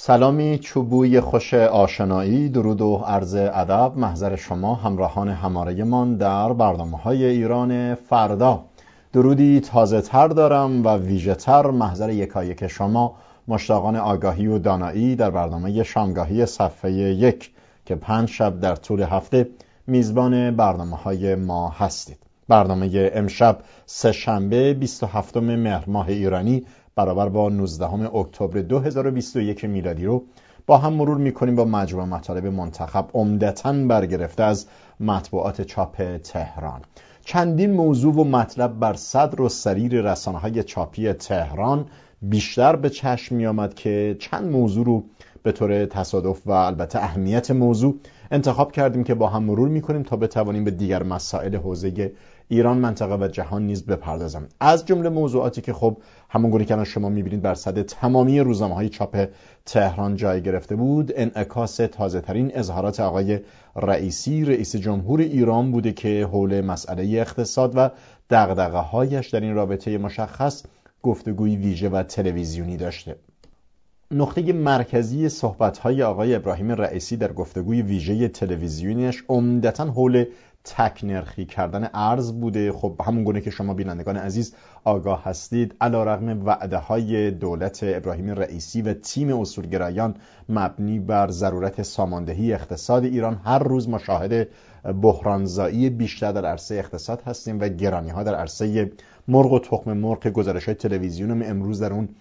سلامی چوبوی خوش آشنایی، درود و عرض ادب محضر شما همراهان هماره من در برنامه‌های ایران فردا. درودی تازه تر دارم و ویژه تر محضر یکایک شما مشتاقان آگاهی و دانایی در برنامه شامگاهی صفحه 1 که 5 شب در طول هفته میزبان برنامه‌های ما هستید. برنامه امشب سه‌شنبه 27 مهر ماه ایرانی برابر با 19 اکتبر 2021 میلادی رو با هم مرور می‌کنیم با مجموعه مطالب منتخب عمدتاً برگرفته از مطبوعات چاپ تهران. چندین موضوع و مطلب بر صدر و سریر رسانه‌های چاپی تهران بیشتر به چشم می‌آمد که چند موضوع رو به طور تصادف و البته اهمیت موضوع انتخاب کردیم که با هم مرور می‌کنیم تا بتوانیم به دیگر مسائل حوزه ایران، منطقه و جهان نیز بپردازم. از جمله موضوعاتی که خب همونگونه که شما می‌بینید بر صدر تمامی روزنامه‌های چاپ تهران جای گرفته بود، انعکاس تازه‌ترین اظهارات آقای رئیسی، رئیس جمهور ایران بوده که حول مسئله اقتصاد و دغدغه‌هایش در این رابطه مشخص گفتگوی ویژه و تلویزیونی داشته. نقطه مرکزی صحبت‌های آقای ابراهیم رئیسی در گفتگوی ویژه تلویزیونیش عمدتاً حول تک نرخی کردن ارز بوده. خب همون گونه که شما بینندگان عزیز آگاه هستید، علیرغم وعده‌های دولت ابراهیم رئیسی و تیم اصولگرایان مبنی بر ضرورت ساماندهی اقتصاد ایران، هر روز مشاهده بحرانزایی بیشتر در عرصه اقتصاد هستیم و گرانی‌ها در عرصه مرغ و تخم مرغ که گزارش‌های تلویزیون امروز در اون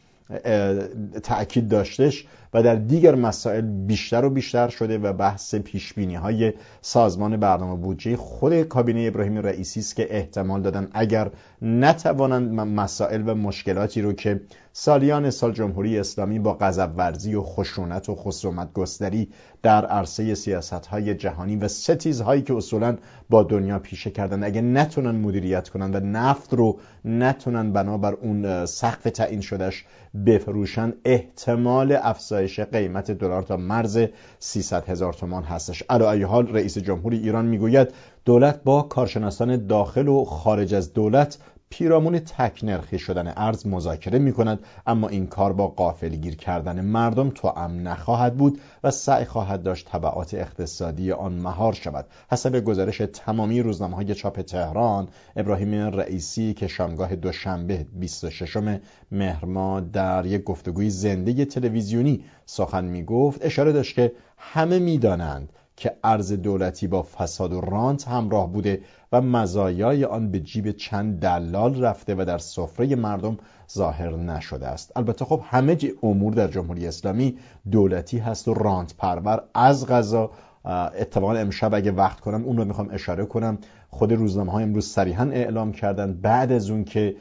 تأکید داشتش و در دیگر مسائل بیشتر و بیشتر شده و بحث پیشبینی‌های سازمان برنامه بودجه خود کابینه ابراهیم رئیسی است که احتمال دادن اگر نتوانند مسائل و مشکلاتی رو که سالیان سال جمهوری اسلامی با غضب ورزی و خشونت و خصومت گستری در عرصه سیاست‌های جهانی و ستیزهایی که اصولاً با دنیا پیشه کردن، اگه نتونن مدیریت کنن و نفت رو نتونن بنابر اون سقف تعیین شدهش بفروشن، احتمال افزایش قیمت دلار تا مرز 300,000 تومان هستش. علی ای حال رئیس جمهور ایران میگوید دولت با کارشناسان داخل و خارج از دولت پیرامون تک نرخی شدن ارز مذاکره می‌کند، اما این کار با غافلگیر کردن مردم توأم نخواهد بود و سعی خواهد داشت تبعات اقتصادی آن مهار شود. حسب گزارش تمامی روزنامه‌های چاپ تهران، ابراهیم رئیسی که شامگاه دوشنبه 26 مهر ماه در یک گفتگوی زنده تلویزیونی سخن می‌گفت، اشاره داشت که همه می‌دانند که ارز دولتی با فساد و رانت همراه بوده و مزایای آن به جیب چند دلال رفته و در سفره مردم ظاهر نشده است. البته خب همه امور در جمهوری اسلامی دولتی هست و رانت پرور. از قضا اتفاقا امشب اگه وقت کنم اون رو میخوام اشاره کنم، خود روزنامه‌ها امروز صریحاً اعلام کردن بعد از اون که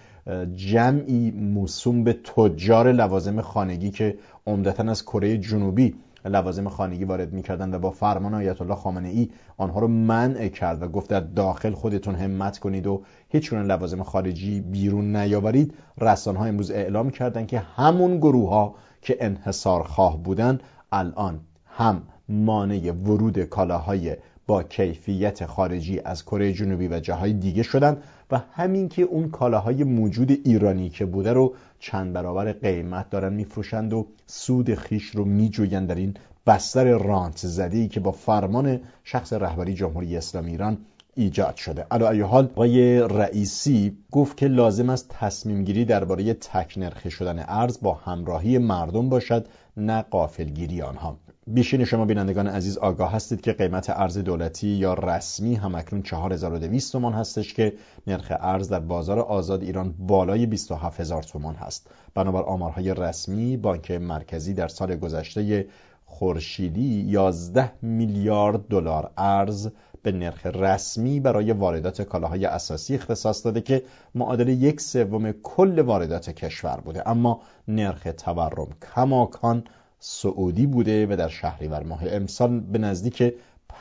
جمعی موسوم به تجار لوازم خانگی که عمدتاً از کره جنوبی لوازم خانگی وارد می‌کردند و با فرمان آیت الله خامنه‌ای آنها رو منع کرد و گفت در داخل خودتون همت کنید و هیچ گونه لوازم خارجی بیرون نیاورید، رسانه‌ها امروز اعلام کردند که همون گروه‌ها که انحصارخواه بودن الان هم مانع ورود کالاهای با کیفیت خارجی از کره جنوبی و جاهای دیگه شدن و همین که اون کالاهای موجود ایرانی که بوده رو چند برابر قیمت دارن میفروشند و سود خیش رو میجویند در این بستر رانت زده‌ای که با فرمان شخص رهبری جمهوری اسلامی ایران ایجاد شده. علی ای حال آقای رئیسی گفت که لازم است تصمیم گیری درباره تک نرخی شدن ارز با همراهی مردم باشد، نه غافلگیری آنها. بیشتر شما بینندگان عزیز آگاه هستید که قیمت ارز دولتی یا رسمی همکنون 4200 تومان هستش که نرخ ارز در بازار آزاد ایران بالای 27000 تومان هست. بنابر آمارهای رسمی بانک مرکزی در سال گذشته خورشیدی 11 میلیارد دلار ارز به نرخ رسمی برای واردات کالاهای اساسی اختصاص داده که معادل 1/3 کل واردات کشور بوده، اما نرخ تورم کماکان سعودی بوده و در شهریور ماه امسال به نزدیک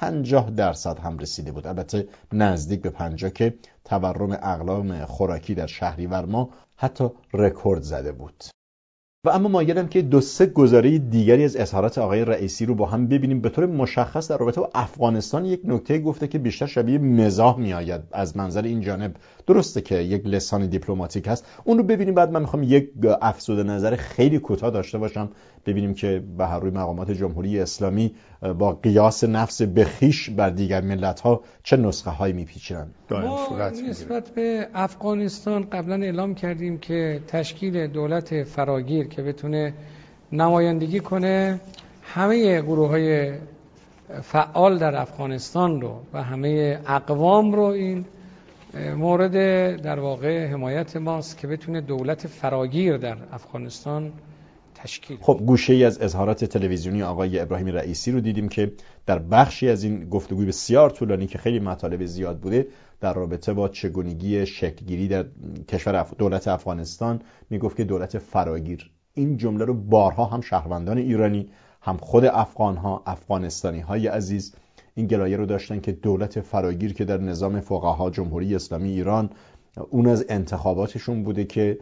50% هم رسیده بود. البته نزدیک به 50 که تورم اقلام خوراکی در شهریور ماه حتی رکورد زده بود. و اما مایلم که دو سه گزاره دیگری از اظهارات آقای رئیسی رو با هم ببینیم. به طور مشخص در رابطه با افغانستان یک نکته گفته که بیشتر شبیه مزاح میآید از منظر این جانب. درسته که یک لسان دیپلماتیک هست، اون رو ببینیم. بعد من میخوام یک افزوده نظر خیلی کوتاه داشته باشم، ببینیم که به هر روی مقامات جمهوری اسلامی با قیاس نفس بخیش بر دیگر ملت‌ها چه نسخه هایی میپیچند. ما نسبت به افغانستان قبلا اعلام کردیم که تشکیل دولت فراگیر که بتونه نمایندگی کنه همه گروه‌های فعال در افغانستان رو و همه اقوام رو، این مورد در واقع حمایت ماست که بتونه دولت فراگیر در افغانستان تشکیل. خب گوشه‌ای از اظهارات تلویزیونی آقای ابراهیم رئیسی رو دیدیم که در بخشی از این گفتگوی بسیار طولانی که خیلی مطالب زیاد بوده در رابطه با چگونگی شکلگیری در کشور دولت افغانستان میگفت که دولت فراگیر. این جمله رو بارها هم شهروندان ایرانی، هم خود افغان‌ها، افغانستانی‌های عزیز این گلایه رو داشتن که دولت فراگیر که در نظام فقها جمهوری اسلامی ایران اون از انتخاباتشون بوده که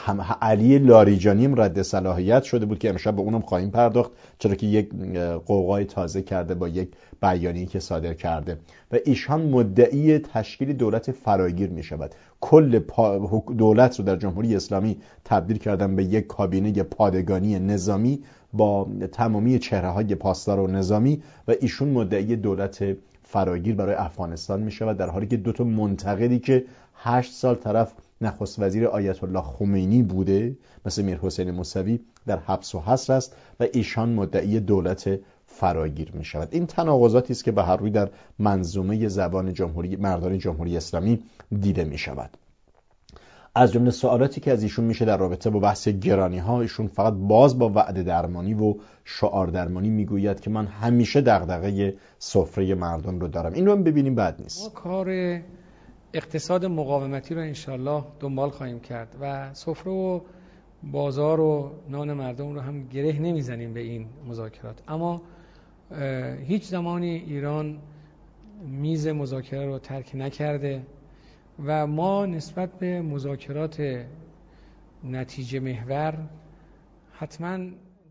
علی لاریجانی هم رد صلاحیت شده بود که امشب به اونم خواهیم پرداخت، چرا که یک قوقای تازه کرده با یک بیانیه‌ای که صادر کرده و ایشان مدعی تشکیل دولت فراگیر می شود. کل دولت رو در جمهوری اسلامی تبدیل کردن به یک کابینه پادگانی نظامی با تمامی چهره‌های پاسدار و نظامی و ایشون مدعی دولت فراگیر برای افغانستان می شود، در حالی که دو تا منتقدی که 8 سال طرف نخست وزیر آیت الله خمینی بوده مثل میرحسین موسوی در حبس و حصر است و ایشان مدعی دولت فراگیر می شود. این تناقضاتی است که به هر روی در منظومه زبان مردان جمهوری اسلامی دیده می شود. از جمله سوالاتی که از ایشون میشه در رابطه با بحث گرانی ها، ایشون فقط باز با وعده درمانی و شعار درمانی میگوید که من همیشه دغدغه سفره مردم رو دارم. این رو هم ببینیم بد نیست. ما کار اقتصاد مقاومتی رو انشالله دنبال خواهیم کرد و سفره و بازار و نان مردم رو هم گره نمیزنیم به این مذاکرات، اما هیچ زمانی ایران میز مذاکره رو ترک نکرده و ما نسبت به مذاکرات نتیجه محور حتما.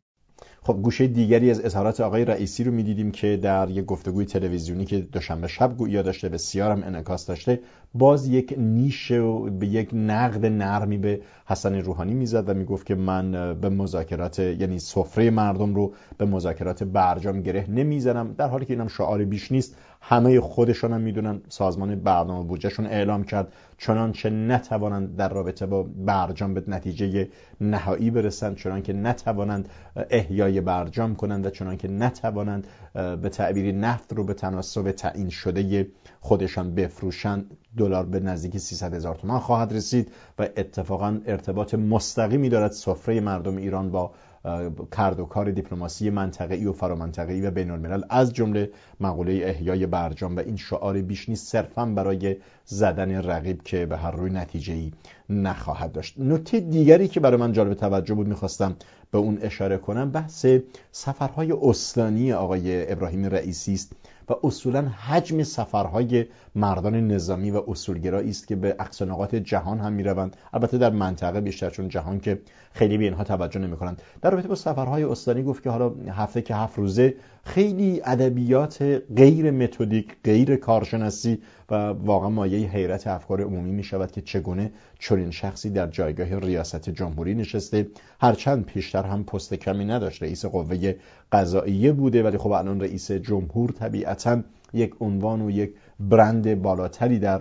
خب گوشه دیگری از اظهارات آقای رئیسی رو می‌دیدیم که در یک گفتگوی تلویزیونی که دوشنبه شب گویا داشته، بسیار هم انعکاس داشته، باز یک نیش و به یک نقد نرمی به حسن روحانی میزد و میگفت که من به مذاکرات، یعنی سفره مردم رو به مذاکرات برجام گره نمیزنم، در حالی که اینم شعار بیش نیست. همه خودشون هم میدونن، سازمان برنامه بودجهشون اعلام کرد چنانچه نتوانند در رابطه با برجام به نتیجه نهایی برسند، چنانکه نتوانند احیای برجام کنند و چنانکه نتوانند به تعبیری نفت رو به تناسب تعیین شده خودشان بفروشند، دلار به نزدیک 300,000 تومان خواهد رسید و اتفاقا ارتباط مستقیمی دارد سفره مردم ایران با کرد و کار دیپلماسی منطقه‌ای و فرامنطقه‌ای و بین الملل، از جمله مقوله احیای برجام. و این شعار بیش نیست، صرفاً برای زدن رقیب که به هر روی نتیجه‌ای نخواهد داشت. نکته دیگری که برای من جالب توجه بود، می‌خواستم به اون اشاره کنم، بحث سفرهای استانی آقای ابراهیم رئیسی است و اصولاً حجم سفرهای مردان نظامی و اصولگرایی است که به اقصا نقاط جهان هم میروند، البته در منطقه بیشتر، چون جهان که خیلی به اینها توجه نمی‌کنند. در رابطه با سفرهای استانی گفت که حالا هفته که 7 روزه خیلی ادبیات غیر متدیک، غیر کارشناسی و واقعا مایه حیرت افکار عمومی می‌شود که چگونه چنین شخصی در جایگاه ریاست جمهوری نشسته، هرچند پیشتر هم پست کمی نداشت، رئیس قوه قضاییه بوده، ولی خب الان رئیس جمهور طبیعتاً یک عنوان و یک برند بالاتری در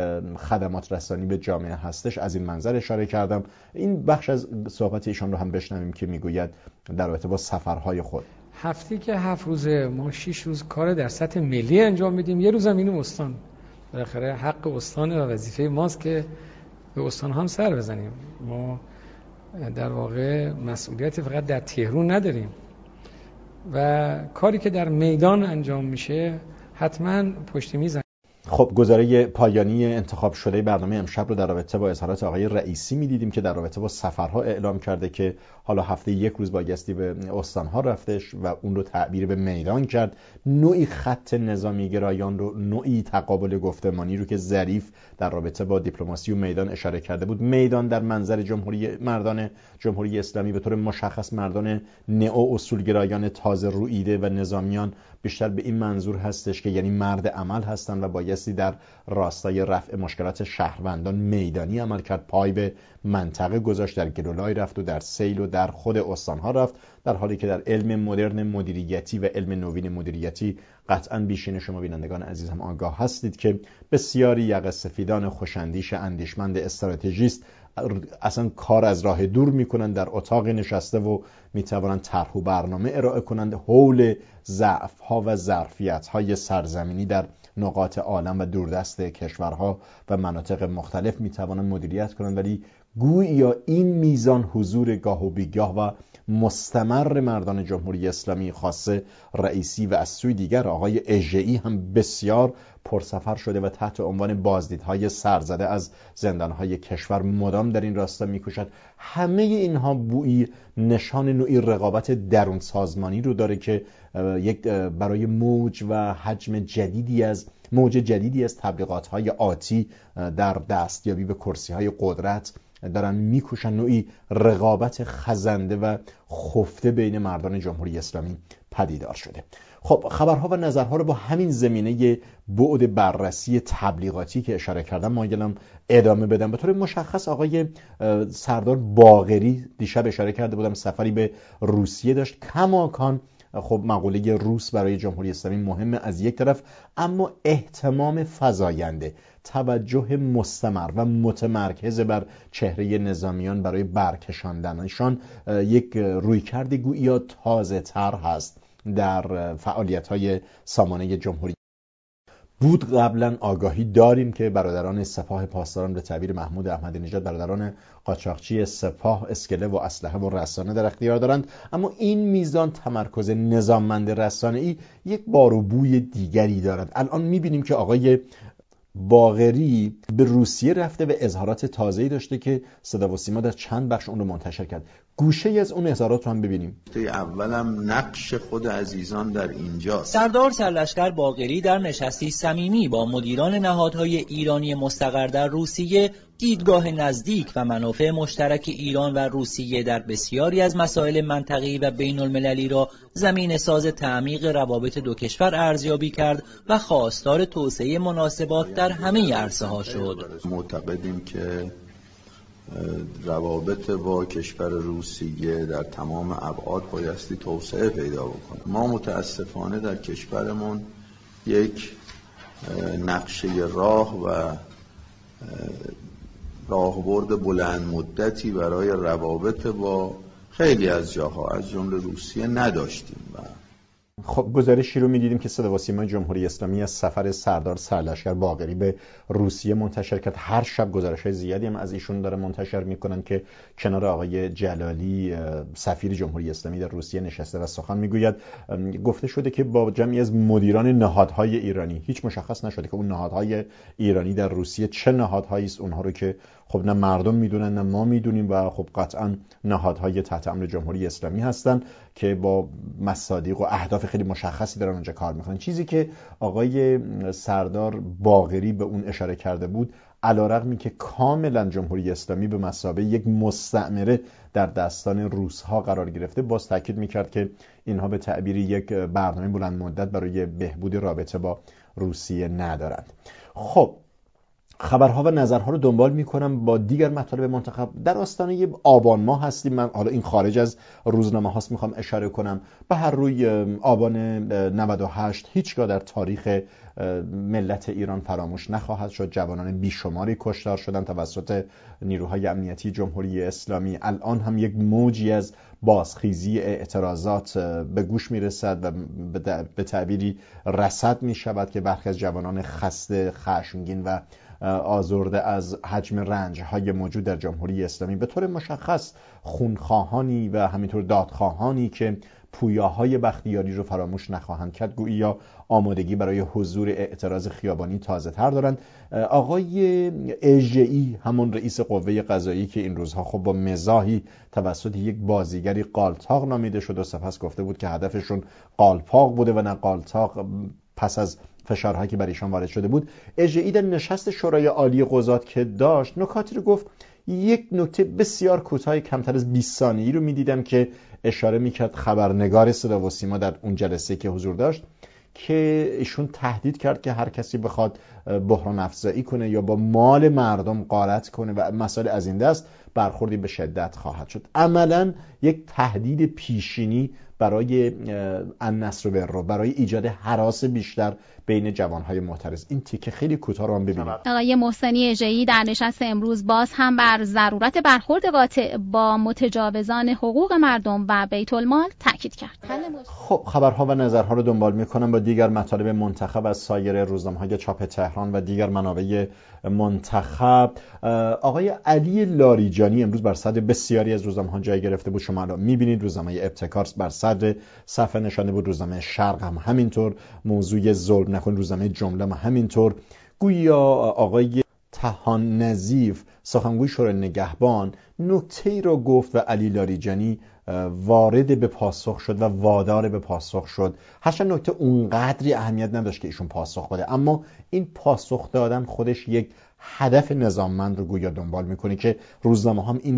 خدمات رسانی به جامعه هستش. از این منظر اشاره کردم. این بخش از صحبت ایشان رو هم بشنویم که میگوید در رابطه با سفرهای خود. هفته که 7 روزه ما 6 روز کار در سطح ملی انجام میدیم، یه روزم اینو استان، بالاخره حق استانه و وظیفه ماست که به استان هم سر بزنیم. ما در واقع مسئولیت فقط در تهران نداریم و کاری که در میدان انجام میشه حتما پشت میز. خب گزاره پایانی انتخاب شده برنامه امشب رو در رابطه با اظهارات آقای رئیسی می‌دیدیم که در رابطه با سفرها اعلام کرده که حالا هفته یک روز بایستی به استانها رفتش و اون رو تعبیر به میدان کرد. نوعی خط نظامی گرایان رو، نوعی تقابل گفتمانی رو که ظریف در رابطه با دیپلماسی و میدان اشاره کرده بود. میدان در منظر مردان جمهوری اسلامی به طور مشخص مردان نئو اصولگرایان تازه رویده و نظامیان بیشتر به این منظور هستش که یعنی مرد عمل هستن و بایستی در راستای رفع مشکلات شهروندان میدانی عمل کرد، پای به منطقه گذاشت، در گلولای رفت و در سیل و در خود استانها رفت، در حالی که در علم مدرن مدیریتی و علم نوین مدیریتی قطعاً بیشین شما بینندگان عزیز هم آگاه هستید که بسیاری یقه سفیدان خوشندیش اندیشمند استراتژیست اصلا کار از راه دور میکنن، در اتاق نشسته و میتوانند طرح و برنامه ارائه کنند حول ضعف‌ها و ظرفیت‌های سرزمینی در نقاط عالم و دوردست کشورها و مناطق مختلف میتوانند مدیریت کنند، ولی گویا این میزان حضور گاه و بیگاه و مستمر مردان جمهوری اسلامی خاصه رئیسی و از سوی دیگر آقای اژه‌ای هم بسیار پرسفر شده و تحت عنوان بازدیدهای سرزده از زندانهای کشور مدام در این راستا میکوشد. همه اینها بویی نشان نوعی رقابت درون سازمانی رو داره که برای موج و حجم موج جدیدی از تبلیغات‌های آتی در دستیابی به کرسی‌های قدرت دارن میکوشن نوعی رقابت خزنده و خفته بین مردان جمهوری اسلامی پدیدار شده. خب خبرها و نظرها رو با همین زمینه بعد بررسی تبلیغاتی که اشاره کردم مایلم ادامه بدم. به طور مشخص آقای سردار باقری دیشب اشاره کرده بودم سفری به روسیه داشت. کماکان خب مقوله روس برای جمهوری اسلامی مهمه از یک طرف، اما اهتمام فزاینده، توجه مستمر و متمرکز بر چهره نظامیان برای برکشاندنشان یک رویکرد گویا تازه تر هست در فعالیت‌های سامانه جمهوری. بود قبلا آگاهی داریم که برادران سپاه پاسداران به تعبیر محمود احمدی نژاد، برادران قاچاقچی سپاه اسکله و اسلحه و رسانه در اختیار دارند، اما این میزان تمرکز نظاممند رسانه‌ای یک بار و بوی دیگری دارد. الان می‌بینیم که آقای باقری به روسیه رفته و اظهارات تازه‌ای داشته که صدا و سیما در چند بخش اون رو منتشر کرد. گوشه از اون اظهارات رو هم ببینیم. اولم نقش خود عزیزان در اینجاست. سردار سرلشکر باقری در نشستی صمیمی با مدیران نهادهای ایرانی مستقر در روسیه دیدگاه نزدیک و منافع مشترک ایران و روسیه در بسیاری از مسائل منطقه‌ای و بین المللی را زمینه ساز تعمیق روابط دو کشور ارزیابی کرد و خواستار توسعه مناسبات در همه عرصه‌ها شد. معتقدیم که روابط با کشور روسیه در تمام ابعاد بایستی توسعه پیدا بکنه. ما متاسفانه در کشورمون یک نقشه راه و راهبرد بلند مدتی برای روابط با خیلی از جاها از جمله روسیه نداشتیم. خب گزارشی رو می‌دیدیم که صدا و سیما جمهوری اسلامی از سفر سردار سرلشکر باقری به روسیه منتشر کرد. هر شب گزارش‌های زیادی هم از ایشون داره منتشر می‌کنن که کنار آقای جلالی سفیر جمهوری اسلامی در روسیه نشسته و سخن می‌گوید. گفته شده که با جمعی از مدیران نهادهای ایرانی، هیچ مشخص نشده که اون نهادهای ایرانی در روسیه چه نهادهایی است، اونها رو که خب نه مردم میدونن نه ما میدونیم و خب قطعا نهادهای تحت امر جمهوری اسلامی هستن که با مصادیق و اهداف خیلی مشخصی دارن اونجا کار میکنن. چیزی که آقای سردار باقری به اون اشاره کرده بود، علیرغمی که کاملا جمهوری اسلامی به مثابه یک مستعمره در دستان روس‌ها قرار گرفته، باز تاکید میکرد که اینها به تعبیر یک برنامه بلند مدت برای بهبود رابطه با روسیه ندارند. خب خبرها و نظرها رو دنبال میکنم با دیگر مطالب منتخب. در آستانه آبان ماه هستیم. من حالا این خارج از روزنامه هاست میخوام اشاره کنم. به هر روی آبان 98 هیچگاه در تاریخ ملت ایران فراموش نخواهد شد. جوانان بیشماری کشتار شدن توسط نیروهای امنیتی جمهوری اسلامی. الان هم یک موجی از بازخیزی اعتراضات به گوش میرسد و به تعبیری رصد میشود که برخی از جوانان خسته، خشمگین و آزرده از حجم رنج‌های موجود در جمهوری اسلامی، به طور مشخص خونخواهانی و همینطور دادخواهانی که پویاهای بختیاری رو فراموش نخواهند کرد، گویا آمادگی برای حضور اعتراض خیابانی تازه تر دارند. آقای اژه‌ای، همون رئیس قوه قضاییه که این روزها خب با مزاحی توسط یک بازیگری قالتاق نامیده شد و سپس گفته بود که هدفشون قالپاق بوده و نه قالتاق، پس از فشارهایی که بر ایشان وارد شده بود. اژه‌ای در نشست شورای عالی قضات که داشت نکاتی رو گفت. یک نکته بسیار کوتاه کمتر از 20 ثانیه‌ای رو می‌دیدم که اشاره می‌کرد خبرنگار صدا و سیما در اون جلسه که حضور داشت، که ایشون تهدید کرد که هر کسی بخواد بحران افزایی کنه یا با مال مردم غارت کنه و مسائل از این دست، برخوردی به شدت خواهد شد. عملاً یک تهدید پیشینی برای النصر و برای ایجاد هراس بیشتر بین جوانهای معترض. این تیکه خیلی کوتاه رو هم ببینید. آقای محسنی اژه‌ای در نشست امروز باز هم بر ضرورت برخورد قاطع با متجاوزان حقوق مردم و بیت المال تاکید کرد. خب خبرها و نظرها رو دنبال می‌کنم با دیگر مطالب منتخب از سایر روزنامه‌های چاپ تهران و دیگر منابع منتخب. آقای علی لاریجانی امروز بر صدر بسیاری از روزنامه‌ها جای گرفته بود. شما الان می‌بینید روزنامه ابتکار بر صدر صفحه نشانده بود، روزنامه شرق هم همینطور، موضوع ظلم نکن روزنامه جمله هم همینطور. گویا آقای طحان نظیف سخنگوی شورای نگهبان نکته‌ای رو گفت و علی لاریجانی وارد به پاسخ شد و وادار به پاسخ شد. هرچند نکته اونقدری اهمیت نداشت که ایشون پاسخ بده، اما این پاسخ دادن خودش یک هدف نظاممند رو گویا دنبال میکنه که روزنامه هم این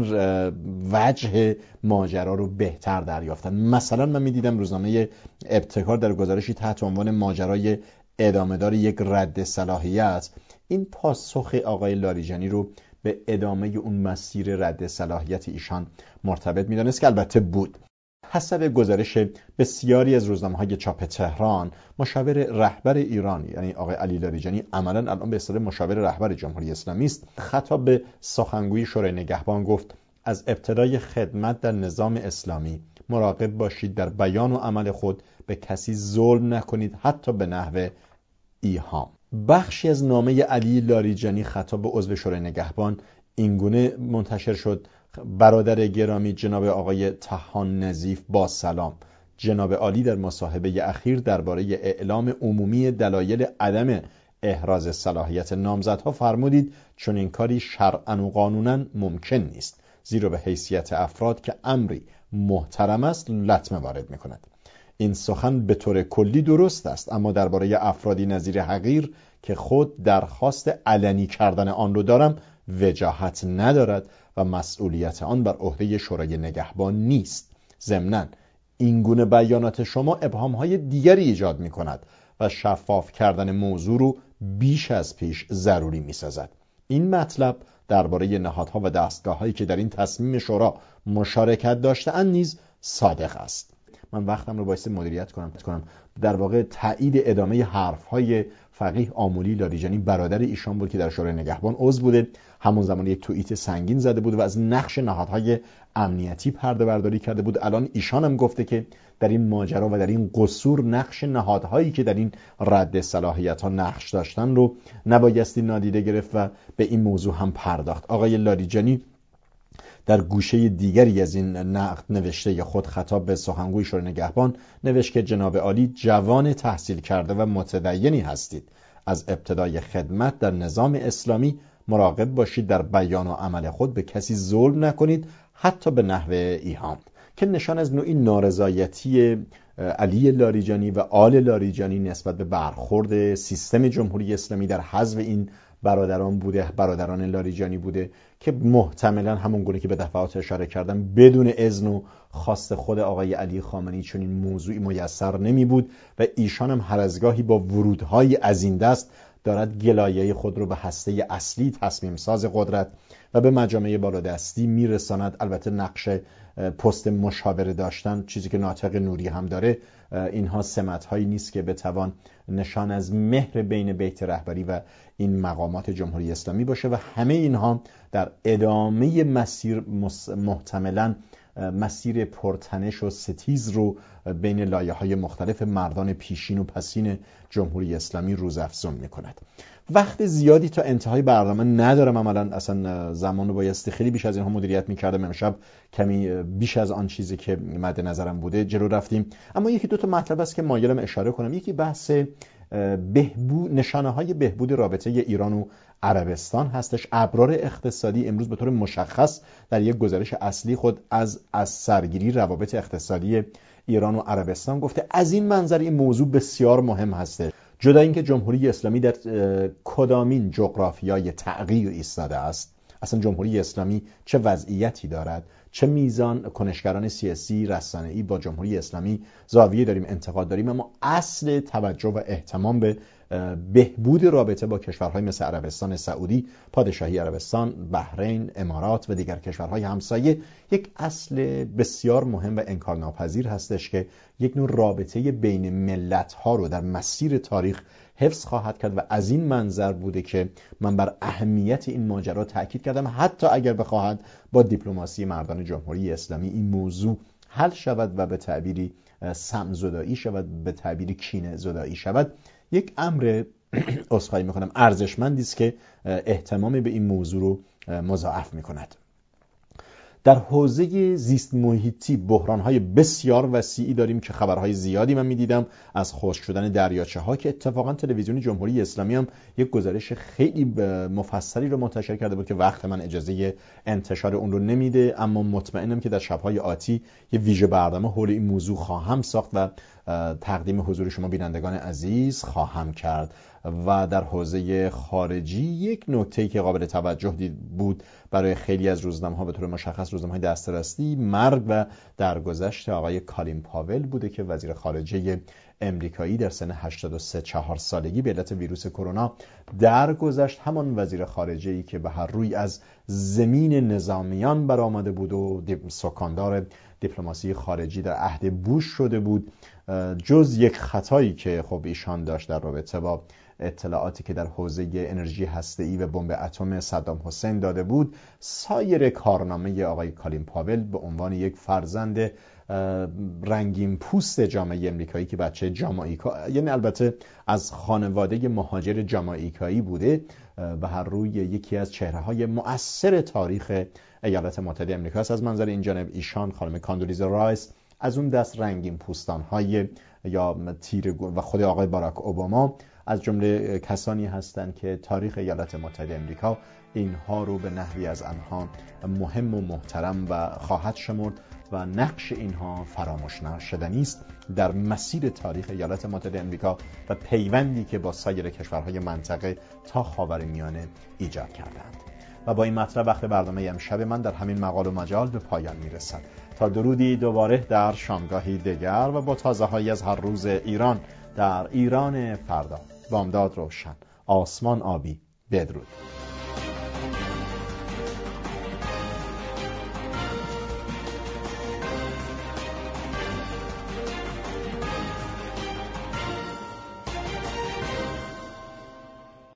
وجه ماجرا رو بهتر دریافتن. مثلا من میدیدم روزنامه ابتکار در گزارشی تحت عنوان ماجرای ادامه‌دار یک رد صلاحیت این پاسخ آقای لاریجانی رو به ادامه اون مسیر رد صلاحیت ایشان مرتبط میدانست که البته بود. حسب گزارش بسیاری از روزنامه‌های چاپ تهران، مشاور رهبر ایران یعنی آقای علی لاریجانی عملاً الان به اصطلاح مشاور رهبر جمهوری اسلامی است، خطاب به سخنگوی شورای نگهبان گفت از ابتدای خدمت در نظام اسلامی مراقب باشید در بیان و عمل خود به کسی ظلم نکنید، حتی به نحو ایهام. بخشی از نامه علی لاریجانی خطاب به عضو شورای نگهبان اینگونه منتشر شد: برادر گرامی جناب آقای طحان نظیف با سلام. جناب عالی در مصاحبه اخیر درباره اعلام عمومی دلایل عدم احراز صلاحیت نامزدها فرمودید چون این کاری شرعاً و قانوناً ممکن نیست، زیرا به حیثیت افراد که امری محترم است لطمه وارد می‌کند. این سخن به طور کلی درست است، اما درباره افرادی نظیر حقیر که خود درخواست علنی کردن آن رو دارم وجاهت ندارد و مسئولیت آن بر عهده شورای نگهبان نیست. ضمناً این گونه بیانات شما ابهام‌های دیگری ایجاد می‌کند و شفاف کردن موضوع رو بیش از پیش ضروری می‌سازد. این مطلب درباره نهادها و دستگاه‌هایی که در این تصمیم شورا مشارکت داشته‌اند نیز صادق است. من وقتم رو باعث مدیریت کنم در واقع تایید ادامه حرف‌های فقیه آمولی لاریجانی برادر ایشان بود که در شورای نگهبان عضو بوده. همون زمان یک توییت سنگین زده بود و از نقش نهادهای امنیتی پرده برداری کرده بود. الان ایشان هم گفته که در این ماجرا و در این قصور نقش نهادهایی که در این رد صلاحیت‌ها نقش داشتن رو نبایستی نادیده گرفت و به این موضوع هم پرداخت. آقای لاریجانی در گوشه دیگری از این نقد نوشته خود خطاب به سخنگوی شورای نگهبان نوشت که جناب عالی جوان تحصیل کرده و متدینی هستید. از ابتدای خدمت در نظام اسلامی مراقب باشید در بیان و عمل خود به کسی ظلم نکنید، حتی به نحو ایهام، که نشان از نوعی نارضایتی علی لاریجانی و آل لاریجانی نسبت به برخورد سیستم جمهوری اسلامی در حذف این برادران بوده، برادران لاریجانی بوده که محتملاً همون گونه که به دفعات اشاره کردم بدون اذن و خواست خود آقای علی خامنه‌ای چون این موضوعی میسر نمی بود و ایشان هم هر از گاهی با ورودهای از این دست دارد گلایه خود رو به هسته اصلی تصمیم ساز قدرت و به مجامع بالادستی میرساند. البته نقش پست مشاوره داشتن، چیزی که ناطق نوری هم داره، اینها سمت‌هایی نیست که بتوان نشان از مهر بین بیت رهبری و این مقامات جمهوری اسلامی باشه و همه اینها در ادامه مسیر محتملاً مسیر پرتنش و ستیز رو بین لایه‌های مختلف مردان پیشین و پسین جمهوری اسلامی روزافزون می‌کند. وقت زیادی تا انتهای برنامه ندارم، عملاً اصلا زمان رو بایستی خیلی بیش از اینها مدیریت می‌کردم. امشب کمی بیش از آن چیزی که مد نظرم بوده جلو رفتیم، اما یکی دو تا مطلب است که مایلم اشاره کنم. یکی بحث نشانه‌های بهبود رابطه ایران و عربستان هستش. ابرار اقتصادی امروز به طور مشخص در یک گزارش اصلی خود از سرگیری روابط اقتصادی ایران و عربستان گفته. از این منظر این موضوع بسیار مهم هسته. جدا اینکه جمهوری اسلامی در کدامین جغرافیای تغییر ایستاده است، اصلا جمهوری اسلامی چه وضعیتی دارد، چه میزان کنشگران سیاسی رسانه‌ای با جمهوری اسلامی زاویه داریم، انتقاد داریم، اما اصل توجه و اهتمام به بهبود رابطه با کشورهای مثل عربستان سعودی، پادشاهی عربستان، بحرین، امارات و دیگر کشورهای همسایه یک اصل بسیار مهم و انکارناپذیر هستش که یک نوع رابطه بین ملت‌ها رو در مسیر تاریخ حفظ خواهد کرد و از این منظر بوده که من بر اهمیت این ماجرا تاکید کردم، حتی اگر بخواهد با دیپلماسی مردان جمهوری اسلامی این موضوع حل شود و به تعبیری سم‌زدایی شود، به تعبیری کینه زدایی شود، یک امر عذرخواهی میکنم ارزشمندی است که اهتمام به این موضوع رو مضاعف میکند. در حوزه زیست محیطی بحران‌های بسیار وسیعی داریم که خبرهای زیادی من می‌دیدم از خشک شدن دریاچه‌ها که اتفاقا تلویزیون جمهوری اسلامی هم یک گزارش خیلی مفصلی رو منتشر کرده بود که وقت من اجازه انتشار اون رو نمیده، اما مطمئنم که در شب‌های آتی یه ویژه برنامه حول این موضوع خواهم ساخت و تقدیم حضور شما بینندگان عزیز خواهم کرد. و در حوزه خارجی یک نکته‌ای که قابل توجه بود برای خیلی از روزنامه‌ها، به طور مشخص روزنامه‌های دسترسی، مرگ و درگذشت آقای کالین پاول بوده که وزیر خارجه امریکایی در سن 83 سالگی به علت ویروس کرونا درگذشت. همان وزیر خارجه‌ای که به هر روی از زمین نظامیان برآمده بود و سکاندار دیپلماسی خارجی در عهد بوش شده بود. جز یک خطایی که خب ایشان داشت در رابطه با اطلاعاتی که در حوزه انرژی هسته‌ای و بمب اتم صدام حسین داده بود، سایر کارنامه آقای کالین پاول به عنوان یک فرزند رنگین پوست جامعه امریکایی که بچه جامائیکا، یعنی البته از خانواده مهاجر جامائیکایی بوده، به هر روی یکی از چهره‌های مؤثر تاریخ ایالات متحده امریکا است. از منظر این جانب ایشان، خانم کاندولیزا رایس از اون دست رنگین پوستان‌های یا تیر و خود آقای باراک اوباما از جمله کسانی هستند که تاریخ ایالات متحده امریکا اینها رو به نحوی از آنها مهم و محترم و خواهد شمرد و نقش اینها فراموش نشدنی است در مسیر تاریخ ایالات متحده امریکا و پیوندی که با سایر کشورهای منطقه تا خاورمیانه ایجاد کردند. و با این مطلب وقت برنامه امشب من در همین مقال و مجال به پایان میرسد. تا درودی دوباره در شامگاهی دیگر و با تازه‌هایی از هر روز ایران در ایران فردا. بامداد روشن، آسمان آبی. بدرود.